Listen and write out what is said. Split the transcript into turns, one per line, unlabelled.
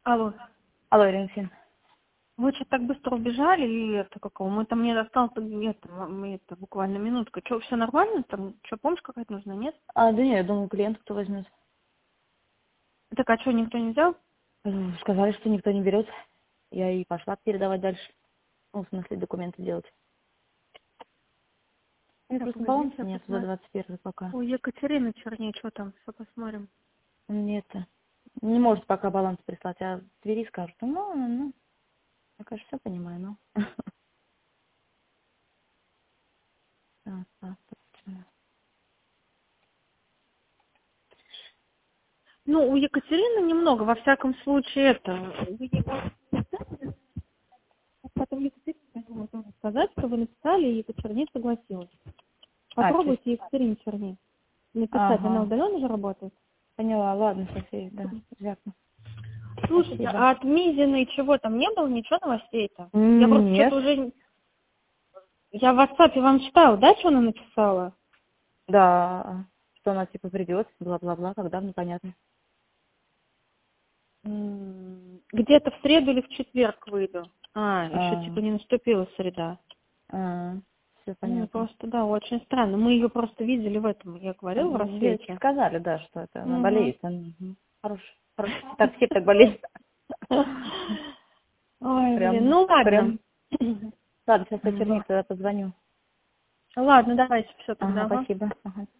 Алло.
Алло, Ирина Алексеевна.
Вы что-то так быстро убежали, и это какого? Мы там, мне осталось это буквально минутка. Что, все нормально? Там, что, помощь какая-то нужна, нет?
Да нет, я думаю, клиент кто возьмет.
Так, а что, никто не взял?
Сказали, что никто не берет. Я и пошла передавать дальше. Ну, в смысле, документы делать. У меня
Так,
просто
погодите,
баланса
я
нет за
посмотрю.
21 пока.
У Екатерины Черней, что там, все посмотрим.
Нет. Не может пока баланс прислать, а в двери скажут. Ну. Я, конечно, все понимаю, но...
Ну, у Екатерины немного, во всяком случае, это... Вы ей можете потом Екатерине можно сказать, что вы написали, и Екатерина согласилась. Попробуйте Екатерине Черней написать, она
Ага.
удаленно же работает.
Поняла, ладно, София, да, понятно.
Слушайте,
Спасибо.
а от Мизиной чего там не было, ничего новостей-то? Я просто
Нет.
что-то уже... Я в WhatsApp вам читала, да, что она написала?
Да, что она типа придет, бла-бла-бла, когда, непонятно.
Где-то в среду или в четверг выйду. Еще типа не наступила среда.
Все понятно.
Просто, да, очень странно. Мы ее просто видели в этом, я говорила, в рассвете.
Сказали, да, что это она болеет. Хороший. Так все так болеют.
Ой,
Прям,
блин, ну ладно.
Ладно, сейчас я Чернике тогда позвоню.
Ладно, давайте все тогда.
Ага, спасибо. Ага.